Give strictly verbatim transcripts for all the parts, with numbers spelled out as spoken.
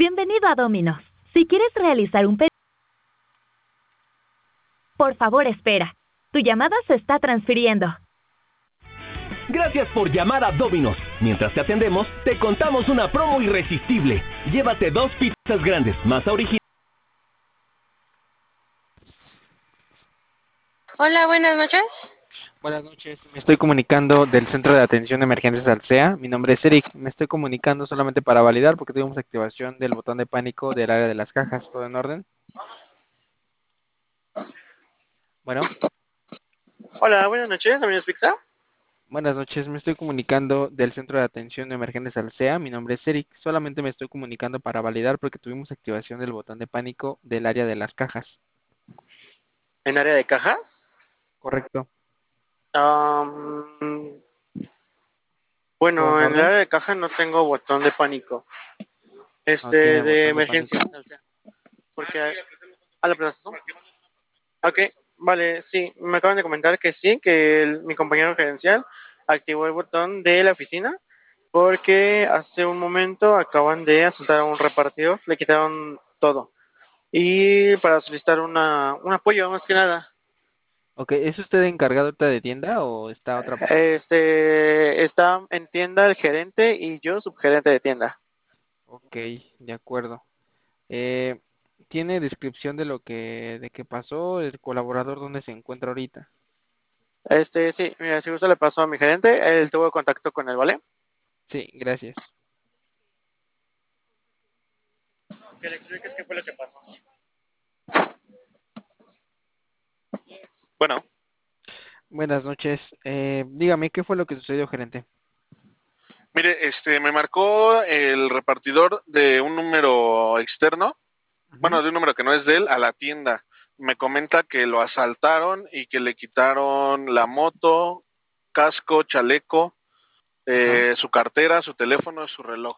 Bienvenido a Domino's. Si quieres realizar un pedido, por favor espera. Tu llamada se está transfiriendo. Gracias por llamar a Domino's. Mientras te atendemos, te contamos una promo irresistible. Llévate dos pizzas grandes, masa original. Hola, buenas noches. Buenas noches, me estoy comunicando del Centro de Atención de Emergencias Alsea. Mi nombre es Eric, me estoy comunicando solamente para validar porque tuvimos activación del botón de pánico del área de las cajas. ¿Todo en orden? Bueno, Hola, buenas noches, Domino's Pizza. buenas noches, me estoy comunicando del Centro de Atención de Emergencias Alsea. Mi nombre es Eric, solamente me estoy comunicando para validar porque tuvimos activación del botón de pánico del área de las cajas. ¿En área de cajas? ¿Correcto? Um, ¿Todo en bueno, en el orden? área de caja no tengo botón de pánico. No Este, tiene de botón de emergencia. pánico. O sea, porque a la plaza. Ok, vale, sí. Me acaban de comentar que sí, que el- mi compañero gerencial activó el botón de la oficina porque hace un momento acaban de asaltar a un repartidor, le quitaron todo. Y para solicitar una, un apoyo, más que nada. Ok, ¿es usted encargado ahorita de tienda o está otra persona? Este, está en tienda el gerente y yo subgerente de tienda. Ok, de acuerdo. Eh, ¿Tiene descripción de lo que, de qué pasó, el colaborador dónde se encuentra ahorita? Este, sí, mira, si gusta le paso a mi gerente, él tuvo contacto con él, ¿vale? Sí, gracias. Que le expliques qué fue lo que pasó. Bueno, Buenas noches. Eh, dígame, ¿qué fue lo que sucedió, gerente? mire, este, me marcó el repartidor de un número externo, Ujú. bueno, de un número que no es de él, a la tienda. Me comenta que lo asaltaron y que le quitaron la moto, casco, chaleco, Ajá. eh, su cartera, su teléfono y su reloj.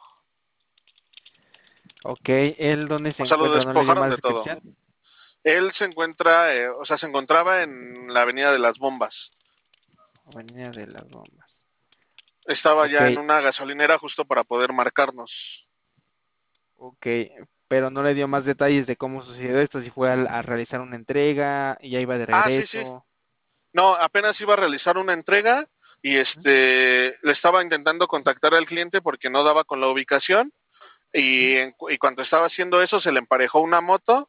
Ok, ¿él dónde se O sea, lo encuentra? ¿No le dio despojaron más de todo. descripción? Él se encuentra, eh, o sea, se encontraba en la Avenida de las Bombas. Avenida de las Bombas. Estaba Ok, ya en una gasolinera justo para poder marcarnos. ok, pero no le dio más detalles de cómo sucedió esto, si fue al- a, realizar una entrega y ya iba de Ah, sí, sí. regreso. No, apenas iba a realizar una entrega y Ujú, este le estaba intentando contactar al cliente porque no daba con la ubicación ujú. y, en, y cuando estaba haciendo eso se le emparejó una moto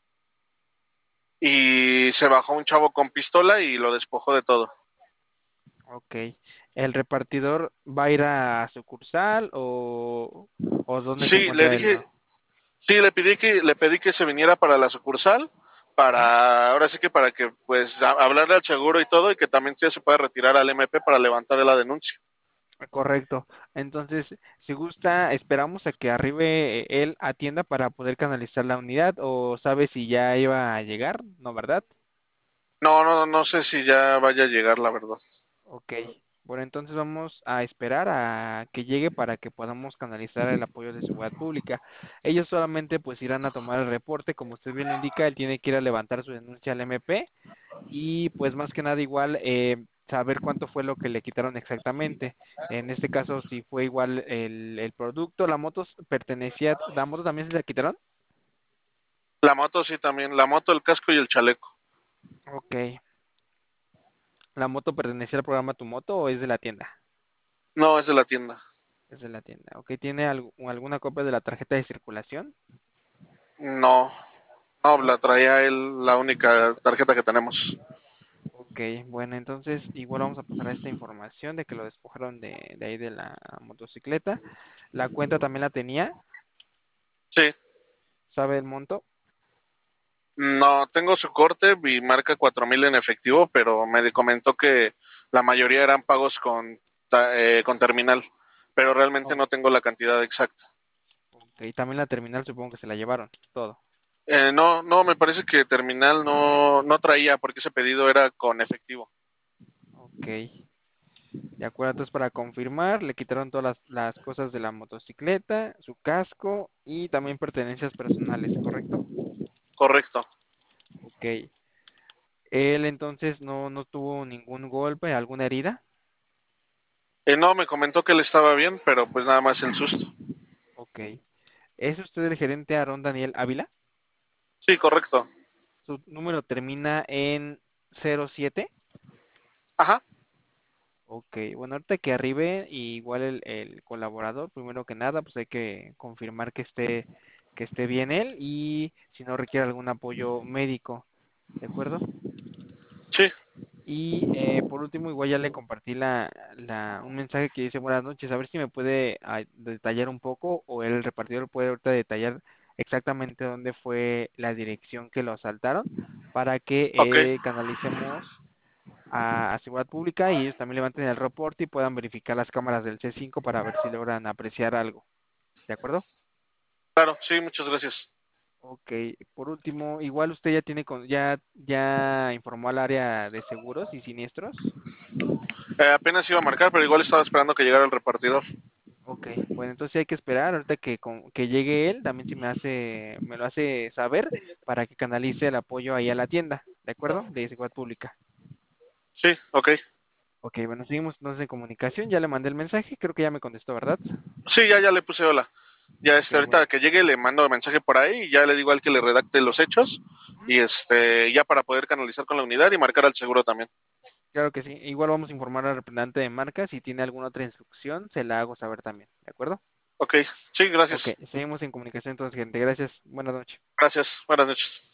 y se bajó un chavo con pistola y lo despojó de todo. Ok, ¿el repartidor va a ir a sucursal o, o dónde se Sí, le encuentra él, dije, no? sí, le pedí que le pedí que se viniera para la sucursal Ujú. para ahora sí que para que pues a- hablarle al seguro y todo y que también ya se pueda retirar al M P para levantar la denuncia. Correcto. Entonces, si gusta, esperamos a que arribe eh, él a tienda para poder canalizar la unidad o sabe si ya iba a llegar, ¿no, verdad? No, no, no sé si ya vaya a llegar, la verdad. Ok. Bueno, entonces vamos a esperar a que llegue para que podamos canalizar el apoyo de seguridad pública. Ellos solamente pues irán a tomar el reporte, como usted bien lo indica, él tiene que ir a levantar su denuncia al M P y pues más que nada igual eh, saber cuánto fue lo que le quitaron exactamente. En este caso, si fue igual el, el producto, la moto pertenecía, ¿la moto también se la quitaron? La moto sí también, la moto, el casco y el chaleco. Ok. ¿La moto pertenecía al programa Tu Moto o es de la tienda? No, es de la tienda. Es de la tienda. Ok, ¿tiene algu- alguna copia de la tarjeta de circulación? No, no, ¿No? la traía él, la única tarjeta que tenemos. Ok, bueno, entonces igual vamos a pasar a esta información de que lo despojaron de, de ahí de la motocicleta. La cuenta también la tenía, Sí, ¿sabe el monto? no, tengo su corte y marca cuatro mil en efectivo, pero me comentó que la mayoría eran pagos con, ta- eh, con terminal, pero realmente Oh, no tengo la cantidad exacta. ok, también la terminal supongo que se la llevaron, todo. Eh, no, no, me parece que terminal no, no traía porque ese pedido era con efectivo. Ok, de acuerdo, entonces para confirmar, le quitaron todas las, las cosas de la motocicleta, su casco y también pertenencias personales, ¿correcto? Correcto. Ok, él entonces no, no tuvo ningún golpe, alguna herida. Eh, no, me comentó que él estaba bien, pero pues nada más el susto. Ok. ¿Es usted el gerente Aarón Daniel Ávila? Sí, correcto. Su número termina en cero siete. Ajá. Ok, bueno, ahorita que arribe, y igual el, el colaborador, primero que nada, pues hay que confirmar que esté, que esté bien él y si no requiere algún apoyo médico, ¿de acuerdo? Sí, Y eh, por último, igual ya le compartí la, la, un mensaje que dice buenas noches, a ver si me puede ah, detallar un poco o el repartidor puede ahorita detallar exactamente dónde fue la dirección que lo asaltaron para que ok. eh, canalicemos a, a seguridad pública y ellos también levanten el reporte y puedan verificar las cámaras del C cinco para ver si logran apreciar algo. ¿De acuerdo? Claro, sí, muchas gracias. Ok, por último, igual usted ya tiene con, ya ya informó al área de seguros y siniestros. Eh, apenas iba a marcar, pero igual estaba esperando que llegara el repartidor. Ok, bueno, entonces hay que esperar ahorita que con- que llegue él, también si me hace me lo hace saber para que canalice el apoyo ahí a la tienda, ¿de acuerdo? De seguridad pública. Sí, ok. Ok, bueno, seguimos entonces en comunicación, ya le mandé el mensaje, creo que ya me contestó, ¿verdad? Sí, ya, ya le puse hola. Ya Ok, este, ahorita bueno. que llegue le mando mensaje por ahí y ya le digo al que le redacte los hechos y este, ya para poder canalizar con la unidad y marcar al seguro también. Claro que sí. Igual vamos a informar al representante de marca. Si tiene alguna otra instrucción, se la hago saber también. ¿De acuerdo? Ok, sí, Ok, gracias. seguimos en comunicación entonces, gente. Gracias. Buenas noches. Gracias. Buenas noches.